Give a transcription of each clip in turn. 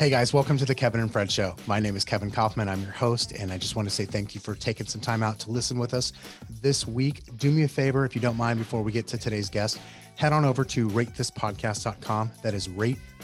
Hey guys, welcome to the Kevin and Fred Show. My name is Kevin Kaufman. I'm your host, and I just want to say thank you for taking some time out to listen with us this week. Do me a favor, if you don't mind, before we get to today's guest, head on over to ratethispodcast.com. That is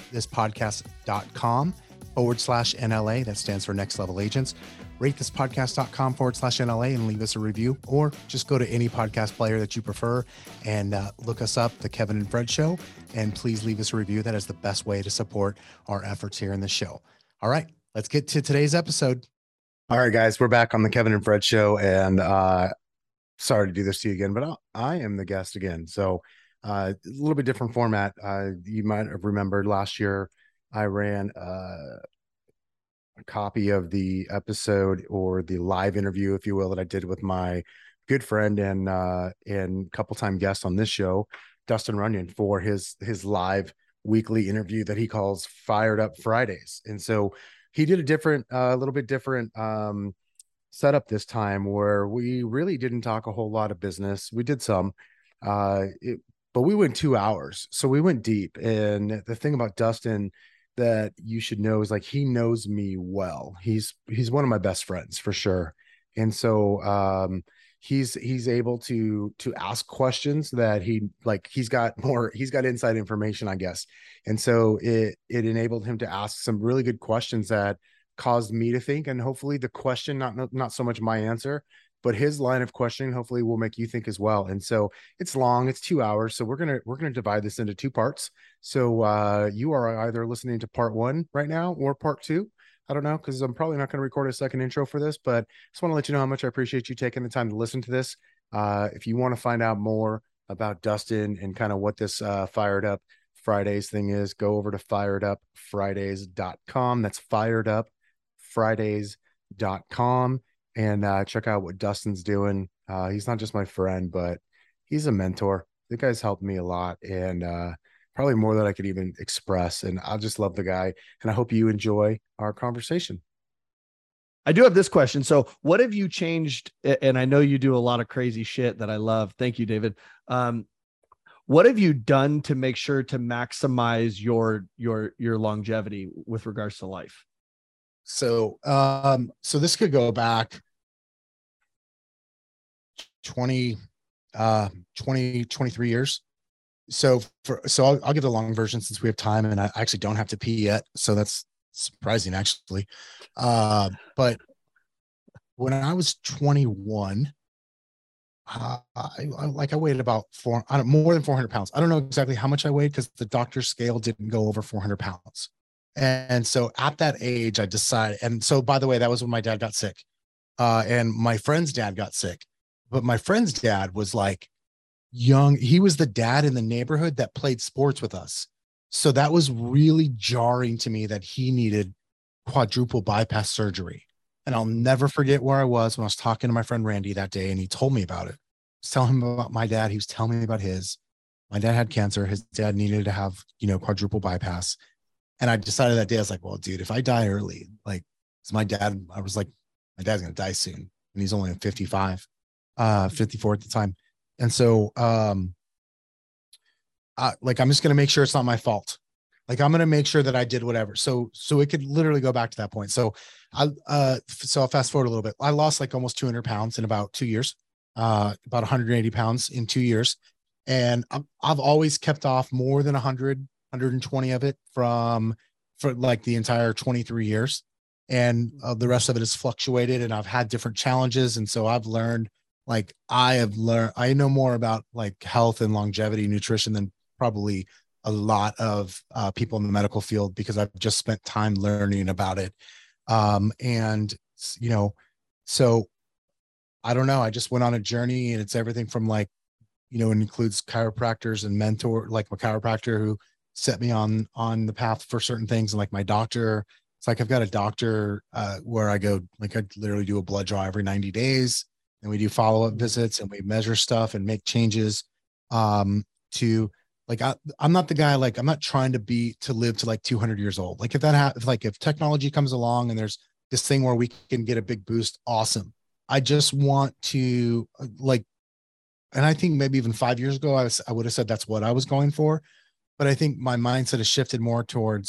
ratethispodcast.com/NLA. That stands for Next Level Agents. ratethispodcast.com/NLA and leave us a review, or just go to any podcast player that you prefer and look us up, the Kevin and Fred Show, and please leave us a review. That is the best way to support our efforts here in the show. All right, let's get to today's episode. All right, guys, we're back on the Kevin and Fred Show, and sorry to do this to you again, but I am the guest again. So a little bit different format. You might have remembered last year I ran a copy of the episode, or the live interview, if you will, that I did with my good friend and couple-time guest on this show, Dustin Runyon, for his live weekly interview that he calls Fired Up Fridays. And so he did a little bit different setup this time, where we really didn't talk a whole lot of business. We did some, but we went 2 hours, so we went deep. And the thing about Dustin that you should know is, like, he knows me well. He's one of my best friends for sure. And so he's able to ask questions that he's got inside information, I guess. And so it enabled him to ask some really good questions that caused me to think, and hopefully the question, not so much my answer, but his line of questioning hopefully will make you think as well. And so it's long, it's 2 hours. So we're going to divide this into two parts. So you are either listening to part one right now or part two. I don't know, because I'm probably not going to record a second intro for this, but I just want to let you know how much I appreciate you taking the time to listen to this. If you want to find out more about Dustin and kind of what this Fired Up Fridays thing is, go over to firedupfridays.com. That's firedupfridays.com. And check out what Dustin's doing. He's not just my friend, but he's a mentor. The guy's helped me a lot, and probably more than I could even express. And I just love the guy, and I hope you enjoy our conversation. I do have this question. So what have you changed? And I know you do a lot of crazy shit that I love. Thank you, David. What have you done to make sure to maximize your longevity with regards to life? So this could go back 23 years. So I'll give the long version since we have time, and I actually don't have to pee yet. So that's surprising, actually. But when I was 21, I weighed about more than 400 pounds. I don't know exactly how much I weighed, because the doctor's scale didn't go over 400 pounds. And so at that age, I decided, and so, by the way, that was when my dad got sick, and my friend's dad got sick. But my friend's dad was like young. He was the dad in the neighborhood that played sports with us. So that was really jarring to me that he needed quadruple bypass surgery. And I'll never forget where I was when I was talking to my friend Randy that day, and he told me about it. I was telling him about my dad. He was telling me about his. My dad had cancer. His dad needed to have, quadruple bypass. And I decided that day, I was like, well, dude, if I die early, like, it's my dad, I was like, my dad's going to die soon. And he's only 54 at the time. And so, I'm just going to make sure it's not my fault. Like, I'm going to make sure that I did whatever. So it could literally go back to that point. So I'll fast forward a little bit. I lost like almost 200 pounds in about 2 years, about 180 pounds in 2 years. And I've always kept off more than 120 of it for like the entire 23 years. And the rest of it has fluctuated, and I've had different challenges. And so I've learned, I know more about like health and longevity, nutrition than probably a lot of people in the medical field, because I've just spent time learning about it. So I don't know. I just went on a journey, and it's everything from it includes chiropractors and mentor, like my chiropractor who set me on the path for certain things. And like my doctor, it's like I've got a doctor where I go, like I literally do a blood draw every 90 days, and we do follow-up visits, and we measure stuff and make changes to like, I'm not the guy, like I'm not trying to live to like 200 years old. Like if technology comes along and there's this thing where we can get a big boost, awesome. I just want to and I think maybe even 5 years ago, I would have said that's what I was going for. But I think my mindset has shifted more towards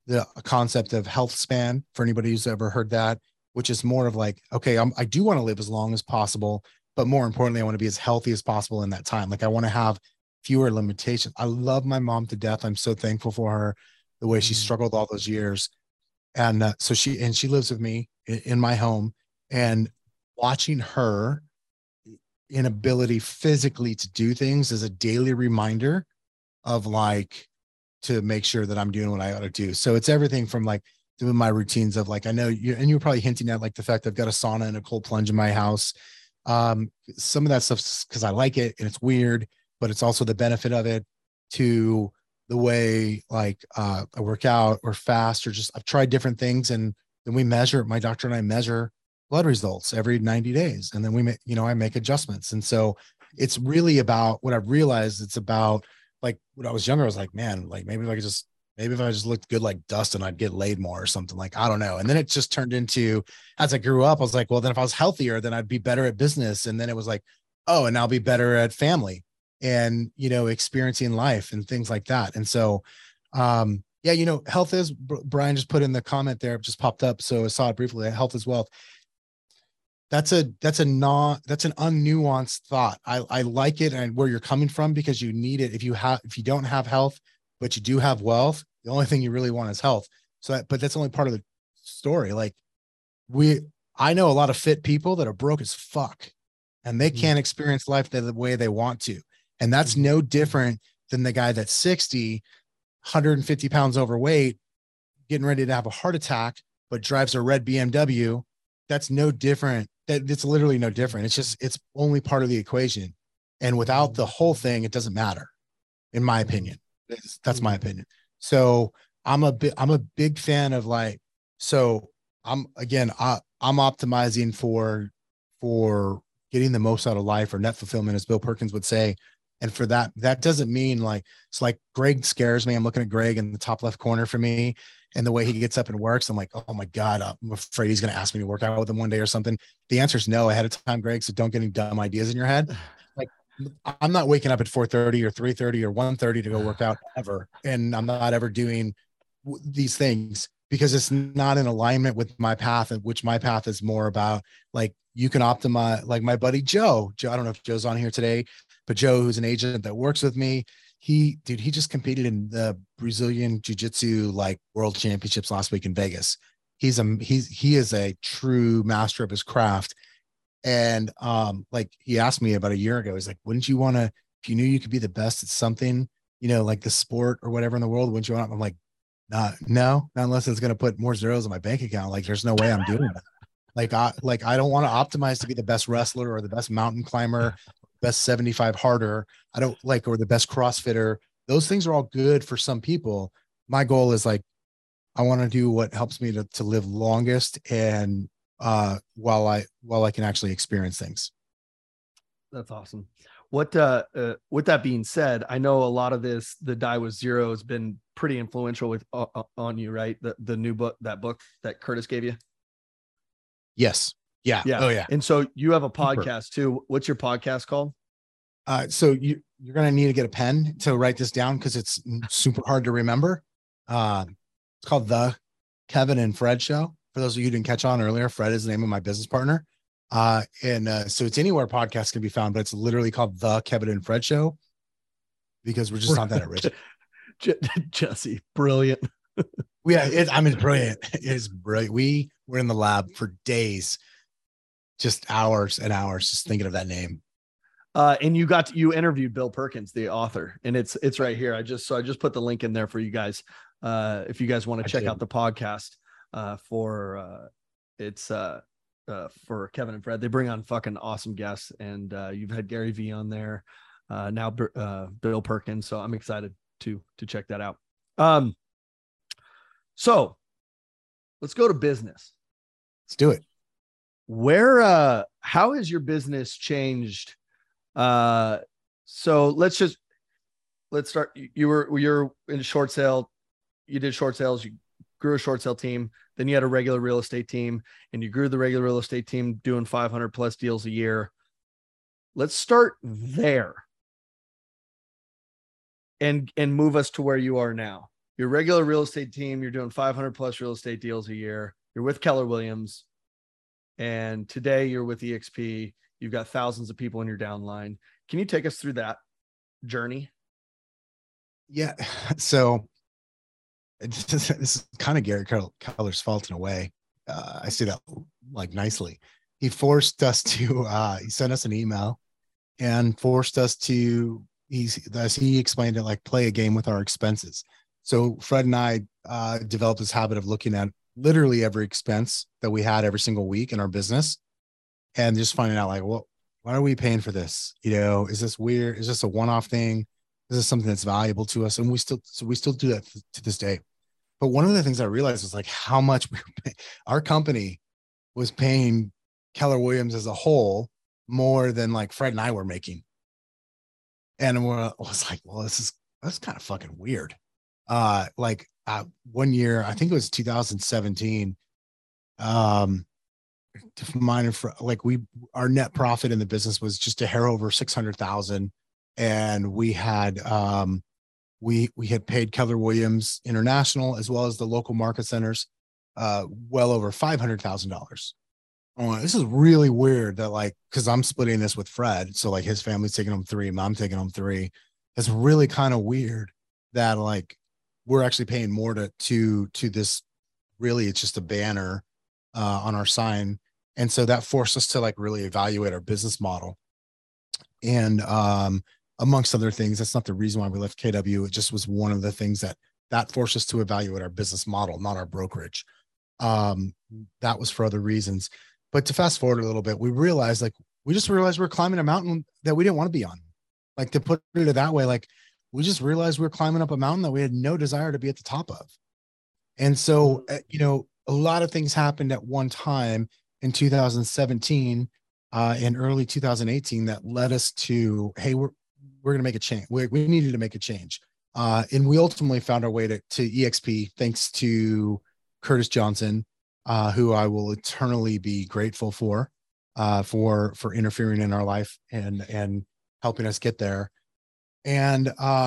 the concept of health span for anybody who's ever heard that, which is more of like, okay, I do want to live as long as possible, but more importantly, I want to be as healthy as possible in that time. Like I want to have fewer limitations. I love my mom to death. I'm so thankful for her, the way she struggled all those years. And so she lives with me in my home, and watching her inability physically to do things is a daily reminder of like, to make sure that I'm doing what I ought to do. So it's everything from like doing my routines of like, I know you, and you're probably hinting at like the fact that I've got a sauna and a cold plunge in my house. Some of that stuff's because I like it and it's weird, but it's also the benefit of it, to the way like I work out or fast, or just I've tried different things, and then we measure, my doctor and I measure blood results every 90 days. And then we make, I make adjustments. And so it's really about what I've realized. It's about like when I was younger, I was like, man, like maybe if I just looked good like Dustin, I'd get laid more or something. Like, I don't know. And then it just turned into, as I grew up, I was like, well, then if I was healthier, then I'd be better at business. And then it was like, oh, and I'll be better at family and, experiencing life and things like that. And so, yeah, health is, Brian just put in the comment there, just popped up. So I saw it briefly. Health is wealth. That's an unnuanced thought. I like it and where you're coming from, because you need it. If you don't have health, but you do have wealth, the only thing you really want is health. So, but that's only part of the story. Like I know a lot of fit people that are broke as fuck, and they can't experience life the way they want to. And that's no different than the guy that's 60, 150 pounds overweight, getting ready to have a heart attack, but drives a red BMW. That's no different. It's literally no different. It's only part of the equation. And without the whole thing, it doesn't matter, in my opinion. That's my opinion. So I'm a big fan of like, so I'm optimizing for getting the most out of life, or net fulfillment, as Bill Perkins would say. And for that doesn't mean like, it's like Greg scares me. I'm looking at Greg in the top left corner for me, and the way he gets up and works, I'm like, oh my God, I'm afraid he's going to ask me to work out with him one day or something. The answer is no ahead of time, Greg. So don't get any dumb ideas in your head. Like, I'm not waking up at 4:30 or 3:30 or 1:30 to go work out ever. And I'm not ever doing these things because it's not in alignment with my path, which my path is more about like, you can optimize, like my buddy Joe, I don't know if Joe's on here today, but Joe, who's an agent that works with me, he just competed in the Brazilian Jiu-Jitsu like world championships last week in Vegas. He is a true master of his craft. And like he asked me about a year ago, he's like, wouldn't you want to, if you knew you could be the best at something, like the sport or whatever in the world, wouldn't you want? I'm like, no, not unless it's going to put more zeros in my bank account. Like there's no way I'm doing that. I don't want to optimize to be the best wrestler or the best mountain climber, best 75 harder. I don't like, or the best CrossFitter. Those things are all good for some people. My goal is like, I want to do what helps me to live longest, and while I can actually experience things. That's awesome. What with that being said, I know a lot of this, the Die with Zero, has been pretty influential with on you, right? The new book, that book that Curtis gave you. Yes. Yeah. Yeah. Oh yeah. And so you have a podcast too. What's your podcast called? So you're going to need to get a pen to write this down, because it's super hard to remember. It's called The Kevin and Fred Show. For those of you who didn't catch on earlier, Fred is the name of my business partner. So it's anywhere podcasts can be found, but it's literally called The Kevin and Fred Show, because we're just not that original. Jesse, brilliant. Brilliant. It is brilliant. We were in the lab for days, just hours and hours, just thinking of that name. And you interviewed Bill Perkins, the author, and it's right here. I just put the link in there for you guys. If you guys want to check out the podcast, for Kevin and Fred, they bring on fucking awesome guests, and you've had Gary Vee on there, now Bill Perkins. So I'm excited to check that out. So let's go to business. Let's do it. How has your business changed? So let's start. You're in short sale. You did short sales. You grew a short sale team. Then you had a regular real estate team, and you grew the regular real estate team doing 500 plus deals a year. Let's start there and move us to where you are now. your regular real estate team, you're doing 500 plus real estate deals a year. You're with Keller Williams. And today you're with EXP. You've got thousands of people in your downline. Can you take us through that journey? Yeah. So this is kind of Gary Keller's fault in a way. I say that like nicely. He forced us to, he sent us an email and forced us to, as he explained it, like play a game with our expenses. So Fred and I developed this habit of looking at literally every expense that we had every single week in our business and just finding out like, well, why are we paying for this? You know, is this weird? Is this a one-off thing? Is this something that's valuable to us? And we still do that to this day. But one of the things I realized was like how much our company was paying Keller Williams as a whole more than like Fred and I were making. And I was like, well, that's kind of fucking weird. One year, I think it was 2017. Our net profit in the business was just a hair over 600,000. And we had, we had paid Keller Williams International as well as the local market centers, well over $500,000. This is really weird that like, cause I'm splitting this with Fred. So like his family's taking home 3, I'm taking home 3. It's really kind of weird that like, we're actually paying more to this. Really, it's just a banner on our sign. And so that forced us to like really evaluate our business model. And amongst other things, that's not the reason why we left KW. It just was one of the things that forced us to evaluate our business model, not our brokerage. That was for other reasons. But to fast forward a little bit, we just realized we're climbing a mountain that we didn't want to be on. Like to put it that way, like we just realized we were climbing up a mountain that we had no desire to be at the top of. And so, you know, a lot of things happened at one time in 2017 and early 2018 that led us to, hey, we're going to make a change. We needed to make a change. And we ultimately found our way to EXP, thanks to Curtis Johnson, who I will eternally be grateful for interfering in our life and helping us get there. And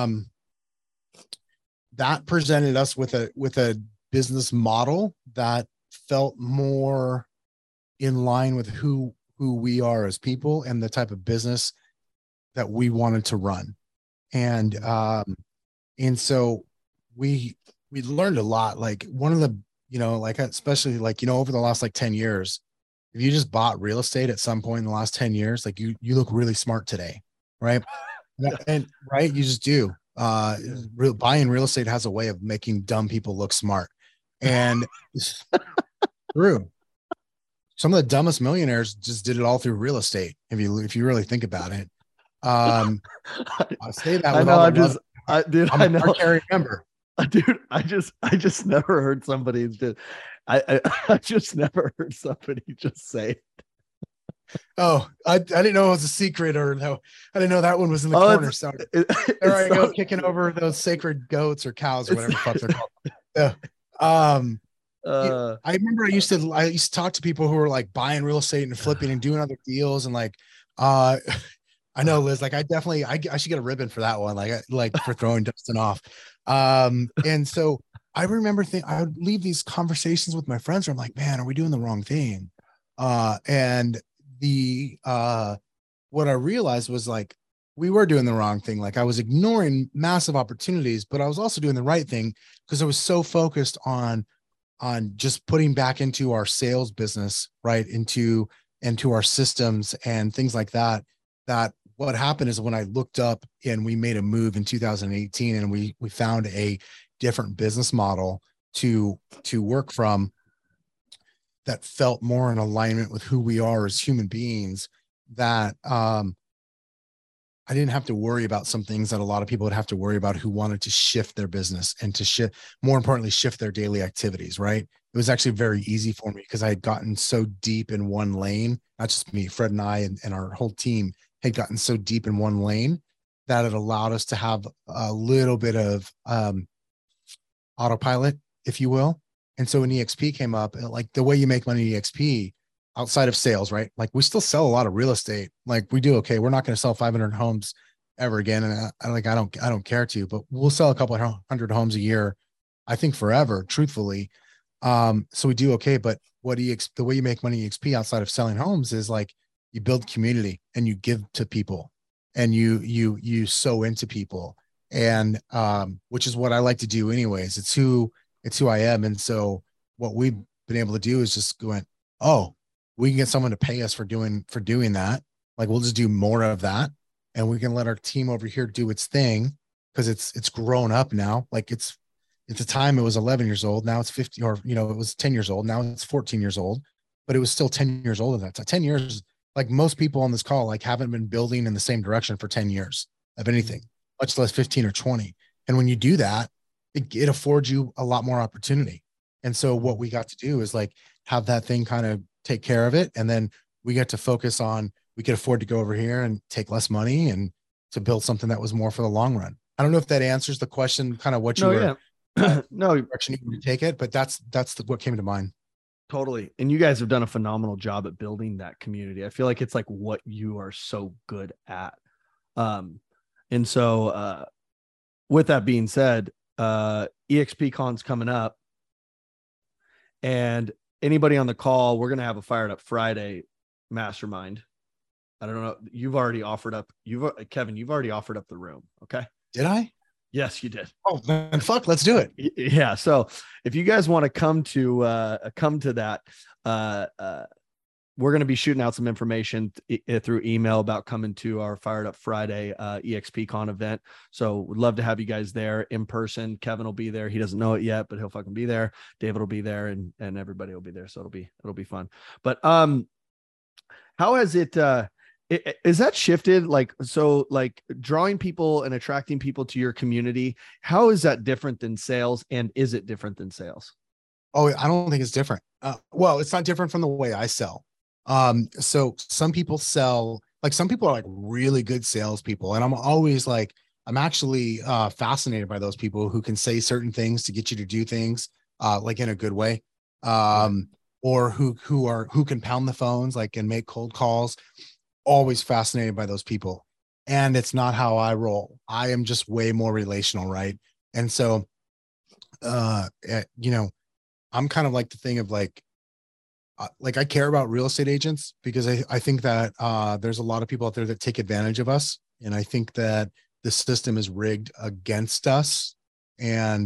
that presented us with a business model that felt more in line with who we are as people and the type of business that we wanted to run. And so we learned a lot. Like one of the, you know, like especially like, you know, over the last like 10 years, if you just bought real estate at some point in the last 10 years, like you look really smart today, right? And right, you just do. Buying real estate has a way of making dumb people look smart, and true. Some of the dumbest millionaires just did it all through real estate. If you really think about it, I say that. I know. I know. I can't remember. Dude, I just never heard somebody did. I just never heard somebody just say it. Oh, I didn't know it was a secret, or no, I didn't know that one was in the corner. So there I go, kicking over those sacred goats or cows or whatever the fuck they're called. Yeah. I remember I used to talk to people who were like buying real estate and flipping and doing other deals, and like I know, Liz, like I should get a ribbon for that one, like for throwing Dustin off. And so I remember I would leave these conversations with my friends where I'm like, man, are we doing the wrong thing? And what I realized was like, we were doing the wrong thing. Like I was ignoring massive opportunities, but I was also doing the right thing because I was so focused on just putting back into our sales business, right? Into our systems and things like that. That what happened is when I looked up and we made a move in 2018 and we found a different business model to work from that felt more in alignment with who we are as human beings, that I didn't have to worry about some things that a lot of people would have to worry about who wanted to shift their business and to more importantly, shift their daily activities, right? It was actually very easy for me because I had gotten so deep in one lane, not just me, Fred and I, and our whole team had gotten so deep in one lane that it allowed us to have a little bit of autopilot, if you will. And so when EXP came up, like the way you make money in EXP outside of sales, right? Like we still sell a lot of real estate. Like we do. Okay. We're not going to sell 500 homes ever again. And I don't care to, but we'll sell a couple of hundred homes a year I think forever, truthfully. So we do okay, but the way you make money EXP outside of selling homes is like you build community and you give to people and you sow into people. And which is what I like to do anyways. It's who I am. And so what we've been able to do is just going, oh, we can get someone to pay us for doing that. Like we'll just do more of that. And we can let our team over here do its thing because it's grown up now. Like at the time it was 11 years old. Now it's 50, or, it was 10 years old. Now it's 14 years old, but it was still 10 years old at that time. 10 years, like most people on this call, like haven't been building in the same direction for 10 years of anything, much less 15 or 20. And when you do that, it affords you a lot more opportunity. And so what we got to do is like have that thing kind of take care of it. And then we get to focus on, we could afford to go over here and take less money and to build something that was more for the long run. I don't know if that answers the question, kind of what you were, no direction you would take it, but that's what came to mind. Totally. And you guys have done a phenomenal job at building that community. I feel like it's like what you are so good at. And so with that being said, EXPCon's coming up, and anybody on the call, we're going to have a Fired Up Friday mastermind. I don't know. You've already offered up. Kevin, you've already offered up the room. Okay. Did I? Yes, you did. Oh man, fuck, let's do it. Yeah. So if you guys want to come to that, we're going to be shooting out some information through email about coming to our Fired Up Friday EXPCon event. So we'd love to have you guys there in person. Kevin will be there. He doesn't know it yet, but he'll fucking be there. David will be there, and everybody will be there. So it'll be fun. But how has it is that shifted? Like drawing people and attracting people to your community, how is that different than sales? And is it different than sales? Oh, I don't think it's different. Well, it's not different from the way I sell. So some people sell, like some people are like really good salespeople. And I'm always like, I'm actually fascinated by those people who can say certain things to get you to do things like in a good way. Or who can pound the phones, like, and make cold calls. Always fascinated by those people. And it's not how I roll. I am just way more relational. Right. And so, I'm kind of like the thing of like I care about real estate agents because I think that there's a lot of people out there that take advantage of us. And I think that the system is rigged against us. And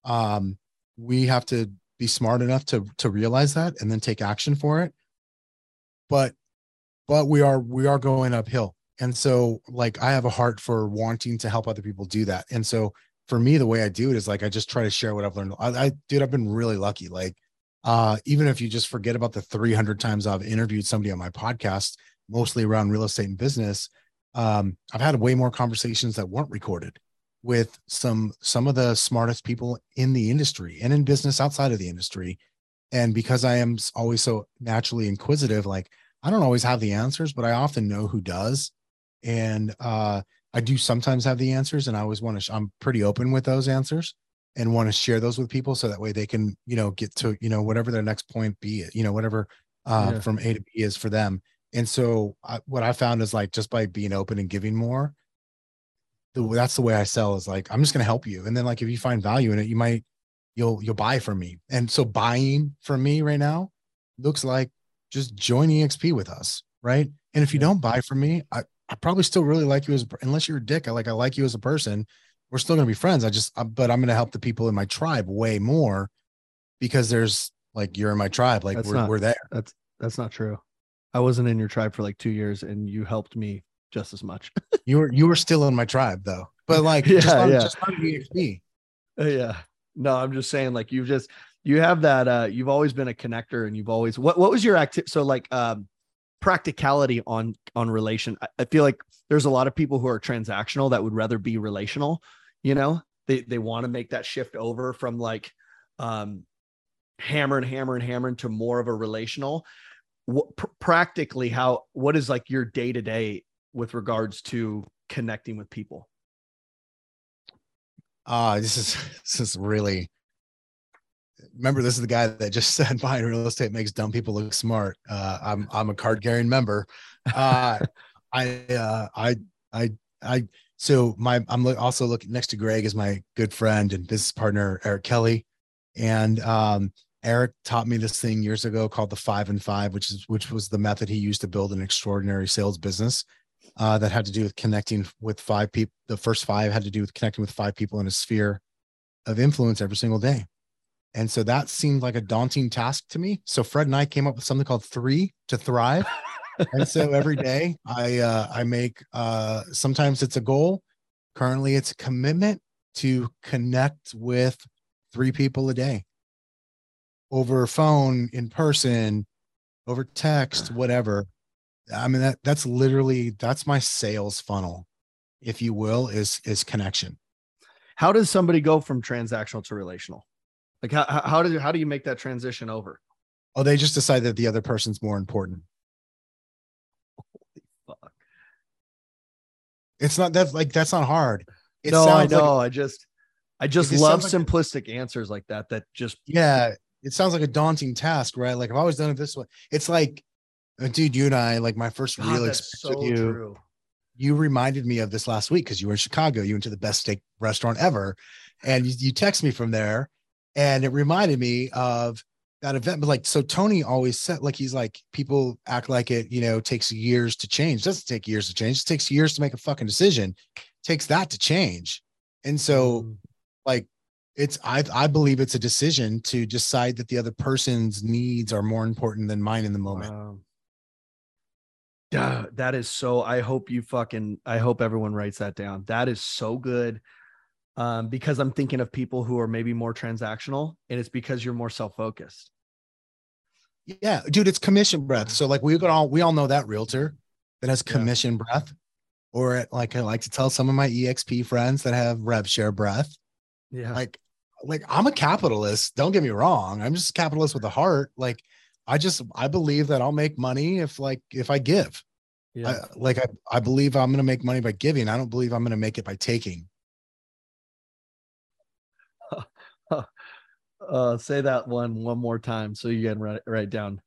we have to be smart enough to realize that and then take action for it. But we are going uphill. And so like, I have a heart for wanting to help other people do that. And so for me, the way I do it is like, I just try to share what I've learned. Dude, I've been really lucky. Like, even if you just forget about the 300 times I've interviewed somebody on my podcast, mostly around real estate and business, I've had way more conversations that weren't recorded with some of the smartest people in the industry and in business outside of the industry. And because I am always so naturally inquisitive, like I don't always have the answers, but I often know who does. And I do sometimes have the answers, and I always want to, I'm pretty open with those answers and want to share those with people. So that way they can, get to, whatever their next point be, whatever from A to B is for them. And so what I found is like, just by being open and giving more, that's the way I sell, is like, I'm just going to help you. And then like, if you find value in it, you'll buy from me. And so buying from me right now looks like just join EXP with us. Right. And if you don't buy from me, I probably still really like you unless you're a dick. I like you as a person. We're still going to be friends. But I'm going to help the people in my tribe way more because there's like, you're in my tribe. Like we're there. That's not true. I wasn't in your tribe for like 2 years and you helped me just as much. You were still in my tribe though, but like, just not EXP. Yeah. No, I'm just saying like, you have that, you've always been a connector, and you've always, what was your activity? So like, practicality on relation. I feel like there's a lot of people who are transactional that would rather be relational. They want to make that shift over from like hammering to more of a relational. Practically, what is like your day-to-day with regards to connecting with people? This is really, remember, this is the guy that just said buying real estate makes dumb people look smart. I'm a card carrying member. So also looking next to Greg is my good friend and business partner, Eric Kelly. And Eric taught me this thing years ago called the 5 and 5, which was the method he used to build an extraordinary sales business that had to do with connecting with 5 people. The first 5 had to do with connecting with 5 people in a sphere of influence every single day. And so that seemed like a daunting task to me. So Fred and I came up with something called 3 to Thrive. And so every day I make sometimes it's a goal. Currently it's a commitment to connect with 3 people a day over phone, in person, over text, whatever. I mean, that's literally, that's my sales funnel, if you will, is connection. How does somebody go from transactional to relational? Like how do you make that transition over? Oh, they just decide that the other person's more important. Holy fuck. It's not that, like, that's not hard. It no, I know. like, I just love simplistic answers like that. That just, yeah, it sounds like a daunting task, right? Like I've always done it this way. It's like, dude, you and I, like my first real experience with you. True. You reminded me of this last week because you were in Chicago. You went to the best steak restaurant ever, and you text me from there, and it reminded me of that event. But like, so Tony always said, like, he's like, people act like it, takes years to change. It doesn't take years to change. It takes years to make a fucking decision. It takes that to change. And so, like, I believe it's a decision to decide that the other person's needs are more important than mine in the moment. Wow. That is so, I hope everyone writes that down. That is so good. Because I'm thinking of people who are maybe more transactional, and it's because you're more self-focused. Yeah, dude, it's commission breath. So like we all know that realtor that has commission breath, or like I like to tell some of my EXP friends that have rev share breath. Yeah. Like I'm a capitalist. Don't get me wrong. I'm just a capitalist with a heart. Like I believe that I'll make money if I give. Yeah. I believe I'm going to make money by giving. I don't believe I'm going to make it by taking. Say that one more time so you can write down.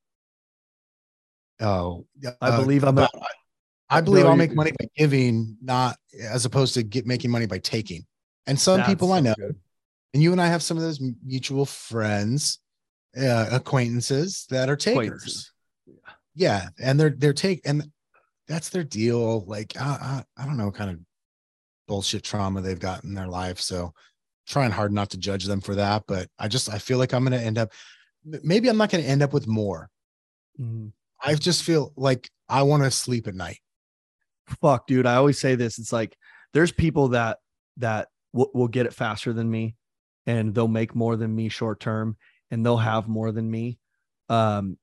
Oh, I believe I'll make money by giving, not as opposed to making money by taking. And some people I know, and you and I have some of those mutual friends, acquaintances that are takers. Yeah. And and that's their deal. Like, I don't know what kind of bullshit trauma they've got in their life. So trying hard not to judge them for that, but I feel like I'm going to end up, maybe I'm not going to end up with more. Mm-hmm. I just feel like I want to sleep at night. Fuck, dude. I always say this. It's like, there's people that will get it faster than me, and they'll make more than me short term, and they'll have more than me. But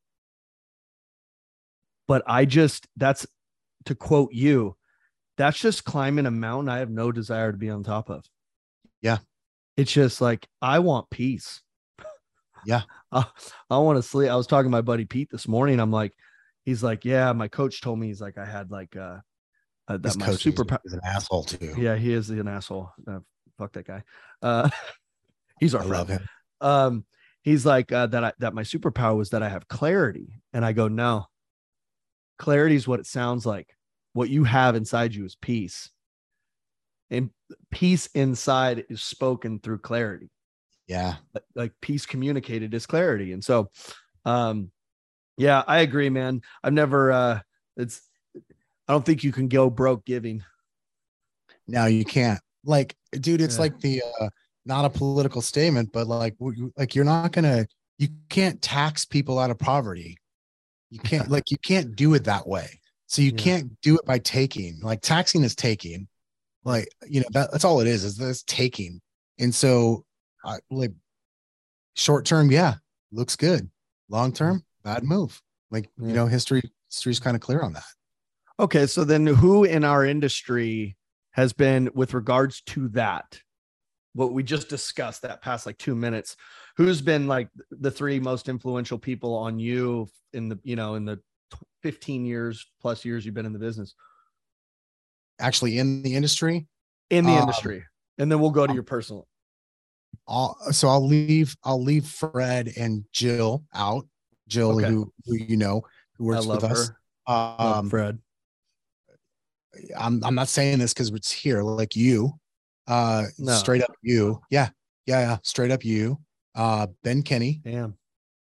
that's, to quote you, that's just climbing a mountain I have no desire to be on top of. Yeah. It's just like, I want peace. Yeah. I want to sleep. I was talking to my buddy Pete this morning. I'm like, he's like, yeah, my coach told me, he's like, I had like, that my superpower is an asshole too. Yeah, he is an asshole. Fuck that guy. He's our friend. Love him. He's like, that my superpower was that I have clarity. And I go, no, clarity is what it sounds like. What you have inside you is peace. And peace inside is spoken through clarity. Yeah. Like peace communicated is clarity. And so, yeah, I agree, man. I've never, I don't think you can go broke giving. No, you can't. Like, dude, it's like the, not a political statement, but like you can't tax people out of poverty. You can't, you can't do it that way. So you can't do it by taking. Like, taxing is taking. Like, that's all it is that's taking. And so like, short term, looks good. Long term, bad move. Like, history's kind of clear on that. Okay. So then who in our industry has been, with regards to that, what we just discussed that past like 2 minutes, who's been like the 3 most influential people on you in the 15 years plus years you've been in the business? Actually, in the industry? In the industry. And then we'll go to your personal. So I'll leave Fred and Jill out. Jill, who who works with us. Love Fred. I'm not saying this because it's here, like you, No. straight up you. Yeah. Yeah. Yeah. Straight up you. Ben Kenny. Damn.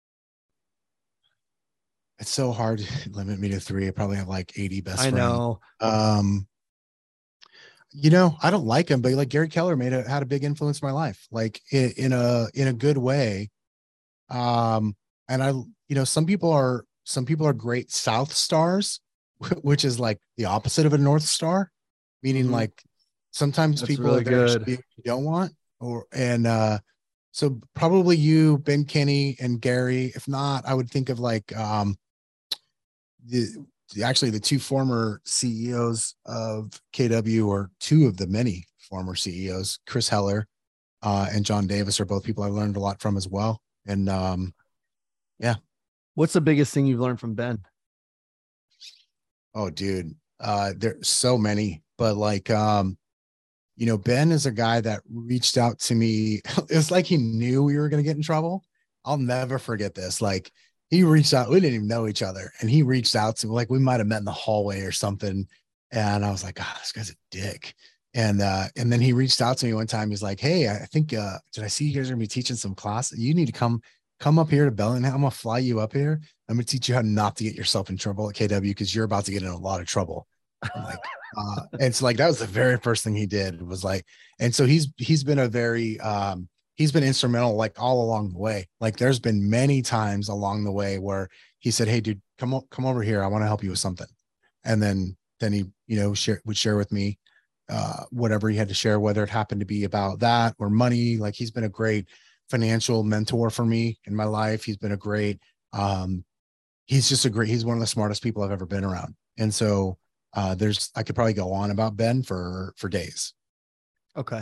It's so hard to limit me to three. I probably have like 80 best I friends. know. I don't like him, but like Gary Keller had a big influence in my life, like in a good way. And some people are great South Stars, which is like the opposite of a North Star, meaning like sometimes That's people are really there to show good. you what you don't want, so probably you, Ben Kinney, and Gary. If not, I would think of like the actually the two former CEOs of KW, or two of the many former CEOs, Chris Heller and John Davis, are both people I learned a lot from as well. And yeah. What's the biggest thing you've learned from Ben? Oh, dude. There's so many, but like, Ben is a guy that reached out to me. It's like he knew we were going to get in trouble. I'll never forget this. Like, he reached out. We didn't even know each other, and he reached out to, like, we might have met in the hallway or something. And I was like, God, this guy's a dick. And then he reached out to me one time. He's like, hey, I think did I see you guys are gonna be teaching some class? You need to come up here to Bellingham. I'm gonna fly you up here. I'm gonna teach you how not to get yourself in trouble at KW, because you're about to get in a lot of trouble. I'm like, and so like that was the very first thing he did, was like, and so he's been a very he's been instrumental like all along the way. Like there's been many times along the way where he said, hey dude, come over here, I want to help you with something. And then he would share with me whatever he had to share, whether it happened to be about that or money. Like, he's been a great financial mentor for me in my life. He's been a great he's one of the smartest people I've ever been around. And so I could probably go on about Ben for days. Okay.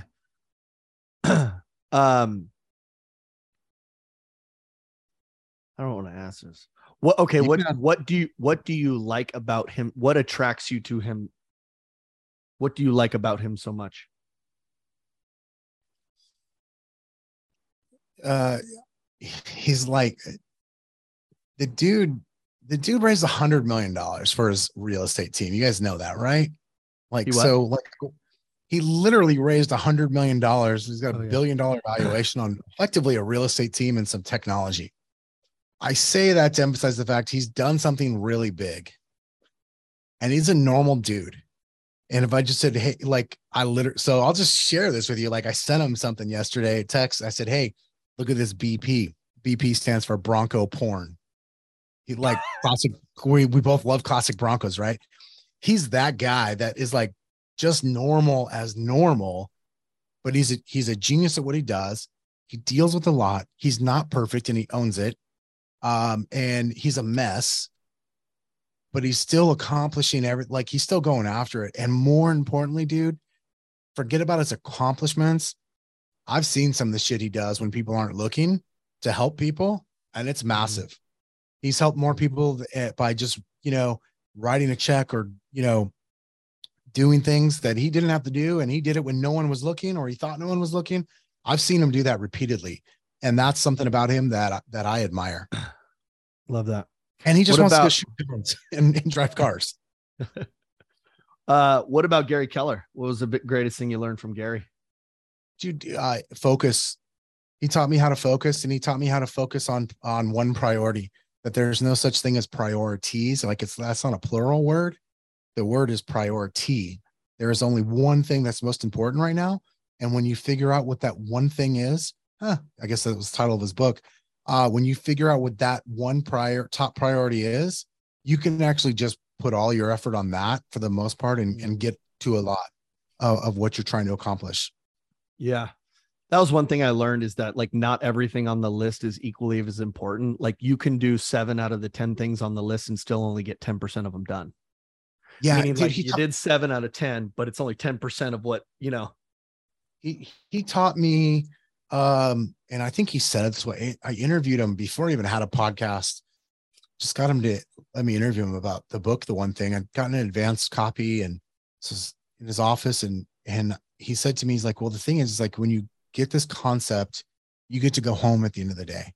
I don't want to ask this. What do you like about him? What attracts you to him? What do you like about him so much? He's like, the dude raised $100 million for his real estate team. You guys know that, right? Like, so like he literally raised $100 million. He's got a $1 billion valuation on effectively a real estate team and some technology. I say that to emphasize the fact he's done something really big, and he's a normal dude. And if I just said, hey, like so I'll just share this with you. Like, I sent him something yesterday, text. I said, hey, look at this BP. BP stands for Bronco Porn. He like classic. We both love classic Broncos, right? He's that guy that is like just normal as normal, but he's a genius at what he does. He deals with a lot. He's not perfect, and he owns it. And he's a mess, but he's still accomplishing everything. Like, he's still going after it. And more importantly, dude, forget about his accomplishments. I've seen some of the shit he does when people aren't looking to help people, and it's massive. He's helped more people by just, writing a check or, doing things that he didn't have to do. And he did it when no one was looking, or he thought no one was looking. I've seen him do that repeatedly. And that's something about him that I admire. Love that. And he just wants to go shoot guns and drive cars. What about Gary Keller? What was the greatest thing you learned from Gary? Dude, focus. He taught me how to focus, and he taught me how to focus on one priority, that there's no such thing as priorities. Like, that's not a plural word. The word is priority. There is only one thing that's most important right now. And when you figure out what that one thing is, I guess that was the title of his book. When you figure out what that one top priority is, you can actually just put all your effort on that for the most part, and get to a lot of what you're trying to accomplish. Yeah. That was one thing I learned, is that like not everything on the list is equally as important. Like, you can do 7 out of the 10 things on the list and still only get 10% of them done. Yeah. Meaning, dude, like, you did 7 out of 10, but it's only 10% of what, He taught me, and I think he said it this way. I interviewed him before he even had a podcast. Just got him to let me interview him about the book, The One Thing. I'd gotten an advanced copy, and this was in his office. And he said to me, he's like, well, the thing is like, when you get this concept, you get to go home at the end of the day.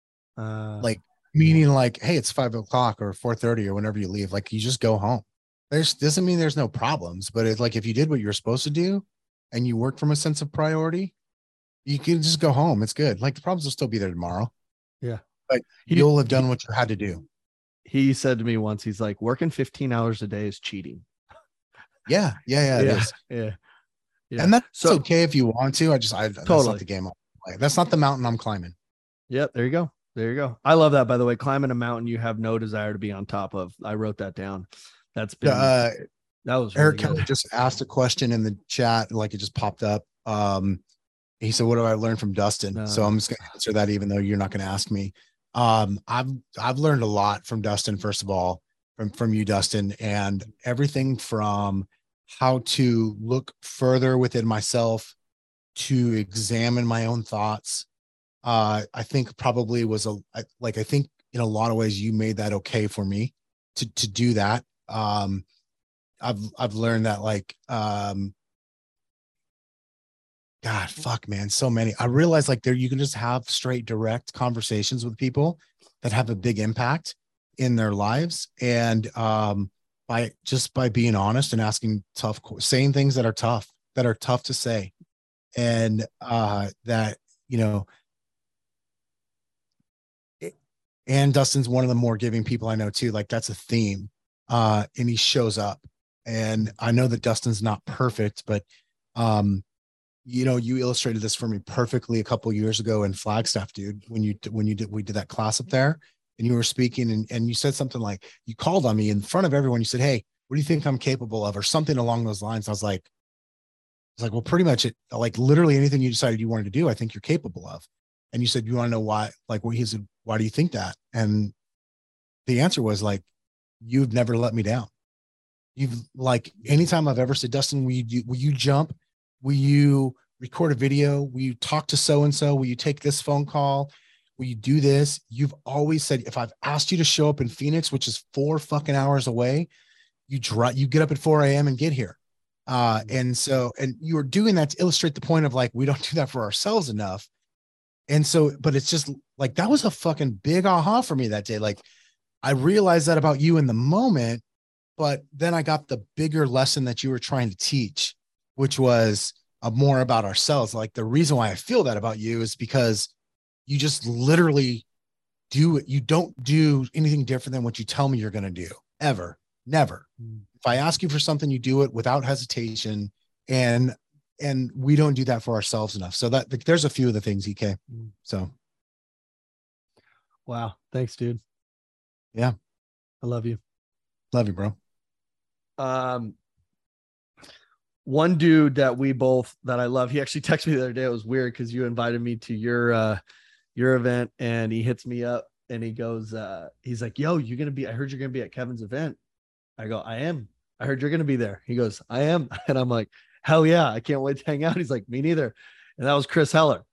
Like, meaning like, hey, it's 5 o'clock or 4:30 or whenever you leave, like, you just go home. there's doesn't mean there's no problems, but it's like if you did what you're supposed to do and you work from a sense of priority, you can just go home. It's good. Like the problems will still be there tomorrow, Yeah. but you'll have done what you had to do. He said to me once, he's like, working 15 hours a day is cheating. Yeah. It is. Yeah. And that's okay if you want to. That's totally not the game I'm playing. That's not the mountain I'm climbing. Yep. There you go. I love that, by the way. Climbing a mountain you have no desire to be on top of. I wrote that down. That's been that was really Eric Kelly just asked a question in the chat, like it just popped up. He said, "What do I learn from Dustin?" So I'm just gonna answer that, even though you're not gonna ask me. I've learned a lot from Dustin, first of all, from you, Dustin, and everything from how to look further within myself, to examine my own thoughts. I think probably was I think in a lot of ways you made that okay for me to do that. I've learned that God, fuck, man, so many. I realize you can just have straight, direct conversations with people that have a big impact in their lives. And by being honest and asking saying things that are tough to say. And that, and Dustin's one of the more giving people I know too. Like that's a theme. And he shows up. And I know that Dustin's not perfect, but you illustrated this for me perfectly a couple of years ago in Flagstaff, dude, we did that class up there and you were speaking and you said something like, you called on me in front of everyone. You said, "Hey, what do you think I'm capable of?" or something along those lines. I was like, well, pretty much it, like literally anything you decided you wanted to do, I think you're capable of. And you said, "You want to know why?" He said, "Why do you think that?" And the answer was like, "You've never let me down. You've anytime I've ever said, Dustin, will you jump? Will you record a video? Will you talk to so-and-so? Will you take this phone call? Will you do this?" You've always said, if I've asked you to show up in Phoenix, which is 4 fucking hours away, you get up at 4 a.m. and get here. And you were doing that to illustrate the point of we don't do that for ourselves enough. And so, but it's just that was a fucking big aha for me that day. I realized that about you in the moment, but then I got the bigger lesson that you were trying to teach, which was more about ourselves. The reason why I feel that about you is because you just literally do it. You don't do anything different than what you tell me you're going to do, ever, never. If I ask you for something, you do it without hesitation. And we don't do that for ourselves enough. So that there's a few of the things, EK. So. Wow. Thanks, dude. Yeah. I love you. Love you, bro. One dude that I love, he actually texted me the other day. It was weird because you invited me to your event, and he hits me up and he goes, he's like, "Yo, I heard you're going to be at Kevin's event." I go, "I am. I heard you're going to be there." He goes, "I am." And I'm like, "Hell yeah. I can't wait to hang out." He's like, "Me neither." And that was Chris Heller.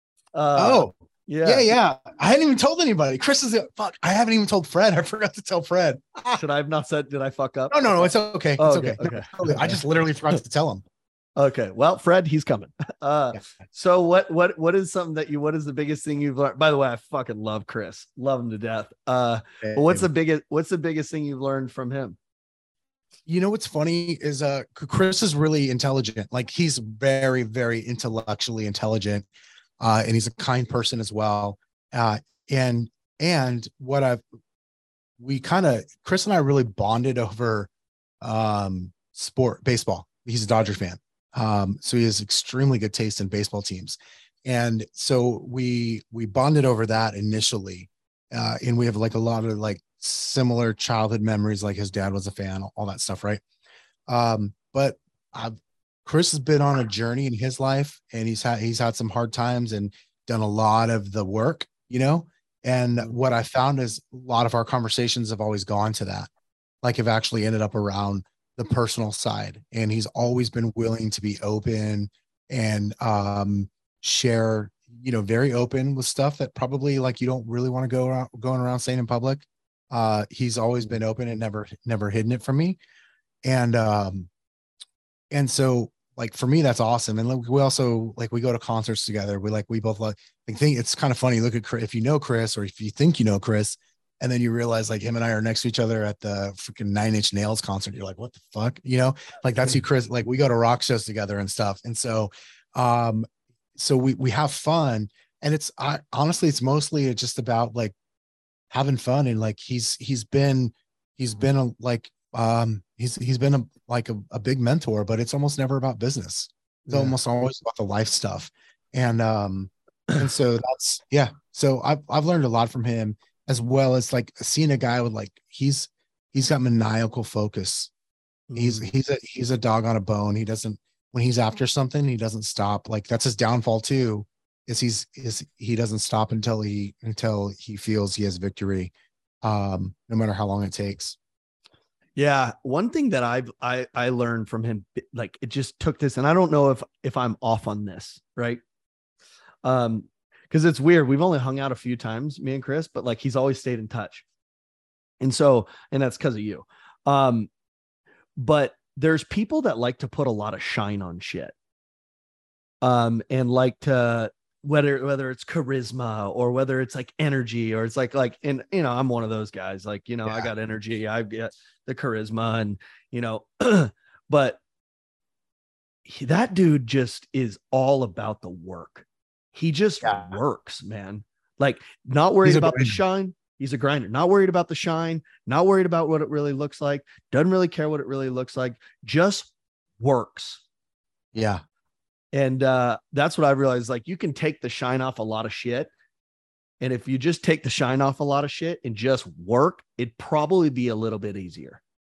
Yeah. I hadn't even told anybody. Chris is I haven't even told Fred. I forgot to tell Fred. Should I have not said? Did I fuck up? No. It's okay. Oh, it's okay. No, I just literally forgot to tell him. Okay. Well, Fred, he's coming. So what is something what is the biggest thing you've learned? By the way, I fucking love Chris. Love him to death. But what's the biggest thing you've learned from him? What's funny is Chris is really intelligent. He's very, very intellectually intelligent. And he's a kind person as well. And Chris and I really bonded over baseball. He's a Dodger fan. So he has extremely good taste in baseball teams. And so we bonded over that initially. And we have a lot of similar childhood memories. His dad was a fan, all that stuff. Right. But Chris has been on a journey in his life, and he's had some hard times and done a lot of the work, and what I found is a lot of our conversations have always gone to that, have actually ended up around the personal side. And he's always been willing to be open and share, very open with stuff that probably you don't really want to going around saying in public. He's always been open and never hidden it from me. And so for me, that's awesome. And we also we go to concerts together. We both think it's kind of funny. Look at Chris, if you know Chris, or if you think you know Chris, And then you realize like him and I are next to each other at the freaking Nine Inch Nails concert. You're like, what the fuck? You know, like that's you, Chris. Like we go to rock shows together and stuff. And so we have fun. And honestly, it's mostly just about like having fun. And like, he's been a big mentor, but it's almost never about business. It's almost always about the life stuff. And so so I've learned a lot from him, as well as like seeing a guy with like, he's got maniacal focus. He's a dog on a bone. When he's after something, he doesn't stop. Like that's his downfall too, he doesn't stop until he feels he has victory. No matter how long it takes. Yeah. One thing that I learned from him, like it just took this, and I don't know if I'm off on this, right? Because it's weird. We've only hung out a few times, me and Chris, but like he's always stayed in touch. And that's because of you. But there's people that like to put a lot of shine on shit. And like to whether it's charisma or whether it's like energy or it's like, and I'm one of those guys, like, I got energy, I've got the charisma and, but that dude just is all about the work. He just works, man. Like not worried about the shine. He's a grinder, not worried about the shine, not worried about what it really looks like. Doesn't really care what it really looks like. Just works. Yeah. And that's what I realized. Like you can take the shine off a lot of shit. And if you just take the shine off a lot of shit and just work, it'd probably be a little bit easier.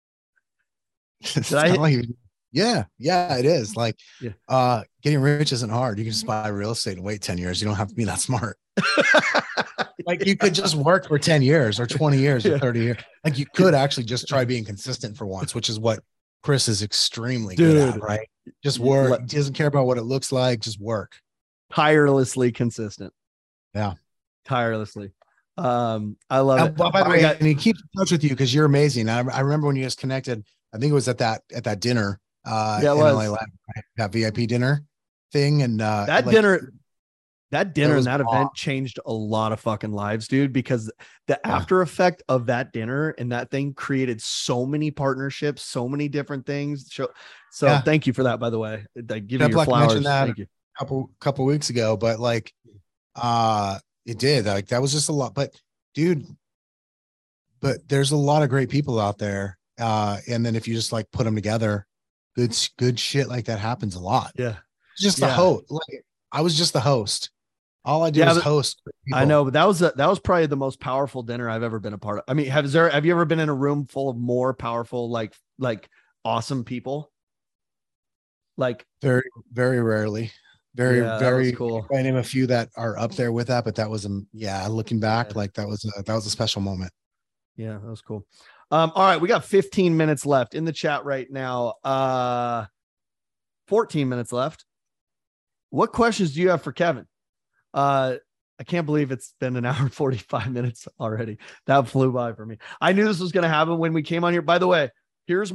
Yeah, it is. Like getting rich isn't hard. You can just buy real estate and wait 10 years. You don't have to be that smart. Like you could just work for 10 years or 20 years or 30 years. Like you could actually just try being consistent for once, which is what Chris is extremely good at, right? Just work. He doesn't care about what it looks like. Just work. Tirelessly consistent. Yeah. Tirelessly. I love it. By the way, and he keeps in touch with you because you're amazing. I remember when you guys connected, I think it was at that dinner. It was that VIP dinner thing. And that dinner and that event changed a lot of fucking lives, dude, because the after effect of that dinner and that thing created so many partnerships, so many different things. So thank you for that, by the way. Like, give you your flowers. Thank you. Couple weeks ago, but like, it did. Like that was just a lot. But dude, there's a lot of great people out there. And then if you just like put them together, good shit like that happens a lot. Yeah. Just the host. Like I was just the host. All I do is host. People. I know, but that was probably the most powerful dinner I've ever been a part of. I mean, have you ever been in a room full of more powerful, like awesome people? Like very, very rarely. Very cool. I name a few that are up there with that, but that was looking back, like that was a special moment. Yeah, that was cool. All right, we got 15 minutes left in the chat right now. 14 minutes left. What questions do you have for Kevin? I can't believe it's been an hour and 45 minutes already. That flew by for me. I knew this was going to happen when we came on here. By the way, this